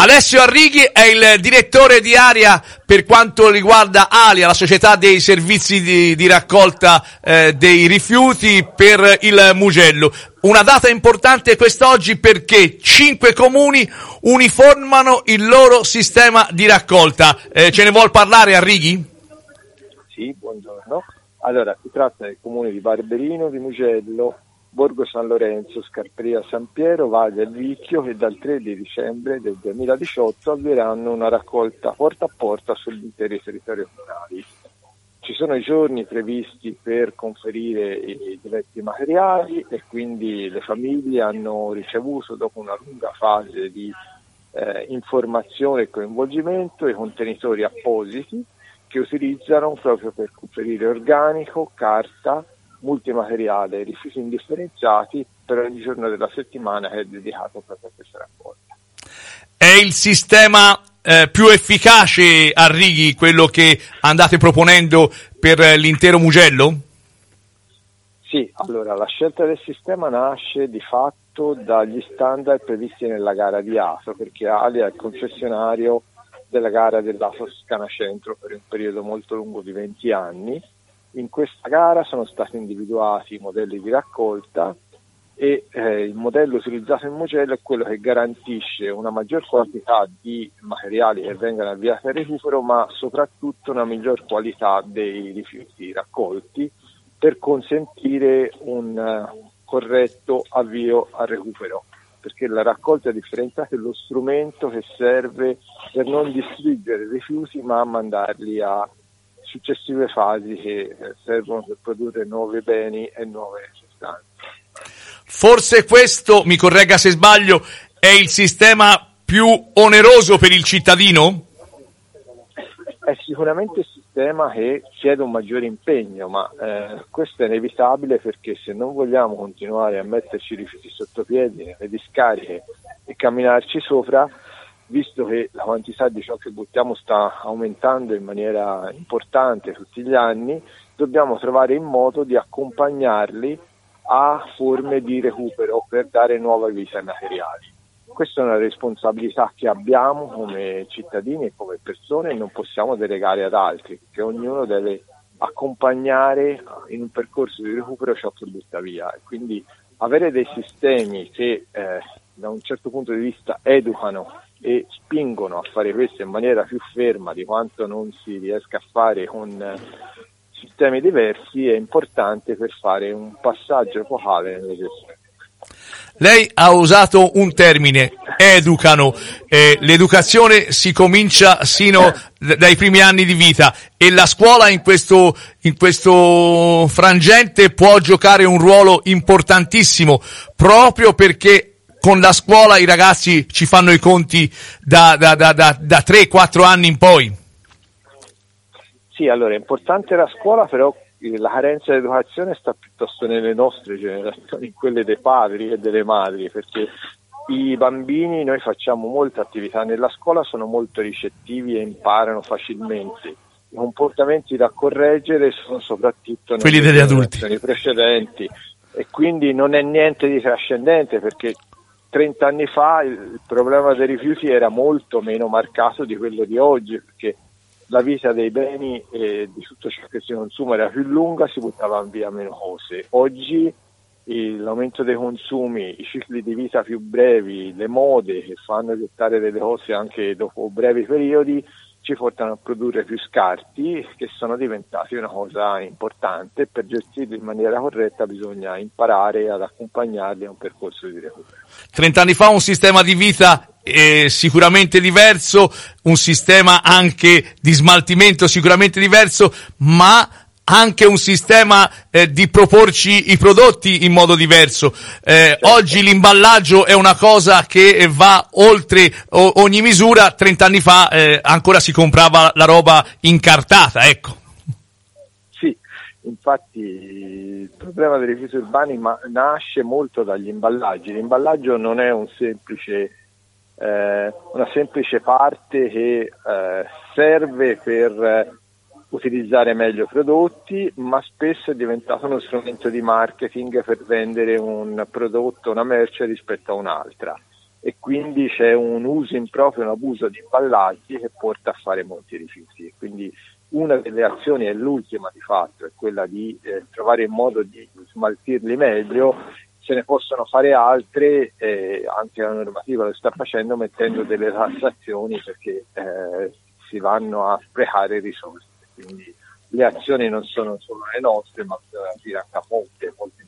Alessio Arrighi è il direttore di area per quanto riguarda ALIA, la società dei servizi di raccolta dei rifiuti per il Mugello. Una data importante quest'oggi perché 5 comuni uniformano il loro sistema di raccolta. Ce ne vuol parlare Arrighi? Sì, buongiorno. Allora, si tratta del comune di Barberino, di Mugello, Borgo San Lorenzo, Scarperia San Piero, Valle del Vicchio, che dal 3 di dicembre del 2018 avvieranno una raccolta porta a porta sugli interi territori comunali. Ci sono i giorni previsti per conferire i diversi materiali e quindi le famiglie hanno ricevuto, dopo una lunga fase di informazione e coinvolgimento, i contenitori appositi che utilizzano proprio per conferire organico, carta, multimateriale, rifiuti indifferenziati per ogni giorno della settimana che è dedicato proprio a questa raccolta. È il sistema più efficace, Arrighi, quello che andate proponendo per l'intero Mugello? Sì, allora la scelta del sistema nasce di fatto dagli standard previsti nella gara di ASO, perché ALIA è il concessionario della gara dell'ASO Toscana Centro per un periodo molto lungo di 20 anni. In questa gara sono stati individuati i modelli di raccolta e il modello utilizzato in Mugello è quello che garantisce una maggior quantità di materiali che vengono avviati al recupero, ma soprattutto una miglior qualità dei rifiuti raccolti per consentire un corretto avvio al recupero, perché la raccolta differenziata è lo strumento che serve per non distruggere i rifiuti ma a mandarli a successive fasi che servono per produrre nuovi beni e nuove sostanze. Forse questo, mi corregga se sbaglio, è il sistema più oneroso per il cittadino? È sicuramente il sistema che chiede un maggiore impegno, ma questo è inevitabile perché se non vogliamo continuare a metterci i rifiuti sotto piedi nelle discariche e camminarci sopra, visto che la quantità di ciò che buttiamo sta aumentando in maniera importante tutti gli anni, dobbiamo trovare il modo di accompagnarli a forme di recupero per dare nuova vita ai materiali. Questa è una responsabilità che abbiamo come cittadini e come persone e non possiamo delegare ad altri, perché ognuno deve accompagnare in un percorso di recupero ciò che butta via. E quindi avere dei sistemi che da un certo punto di vista educano e spingono a fare questo in maniera più ferma di quanto non si riesca a fare con sistemi diversi è importante per fare un passaggio epocale nelle gestioni. Lei ha usato un termine, educano, l'educazione si comincia sino dai primi anni di vita e la scuola in questo frangente può giocare un ruolo importantissimo proprio perché con la scuola i ragazzi ci fanno i conti da 3-4 anni in poi. Sì, allora è importante la scuola, però la carenza di educazione sta piuttosto nelle nostre generazioni, in quelle dei padri e delle madri, perché i bambini, noi facciamo molte attività nella scuola, sono molto ricettivi e imparano facilmente. I comportamenti da correggere sono soprattutto quelli degli adulti precedenti e quindi non è niente di trascendente perché 30 anni fa il problema dei rifiuti era molto meno marcato di quello di oggi, perché la vita dei beni e di tutto ciò che si consuma era più lunga, si buttavano via meno cose. Oggi l'aumento dei consumi, i cicli di vita più brevi, le mode che fanno gettare delle cose anche dopo brevi periodi ci portano a produrre più scarti che sono diventati una cosa importante. Per gestirli in maniera corretta bisogna imparare ad accompagnarli a un percorso di recupero. 30 anni fa un sistema di vita sicuramente diverso, un sistema anche di smaltimento sicuramente diverso, ma anche un sistema di proporci i prodotti in modo diverso. Oggi l'imballaggio è una cosa che va oltre ogni misura. 30 anni fa ancora si comprava la roba incartata, ecco. Sì, infatti il problema dei rifiuti urbani nasce molto dagli imballaggi. L'imballaggio non è una semplice parte che serve per utilizzare meglio i prodotti, ma spesso è diventato uno strumento di marketing per vendere un prodotto, una merce rispetto a un'altra. e quindi c'è un uso improprio e un abuso di imballaggi che porta a fare molti rifiuti. Quindi una delle azioni, e l'ultima di fatto, è quella di trovare il modo di smaltirli meglio. Se ne possono fare altre, anche la normativa lo sta facendo, mettendo delle tassazioni, perché si vanno a sprecare risorse. Quindi le azioni non sono solo le nostre, ma bisogna dire anche a molte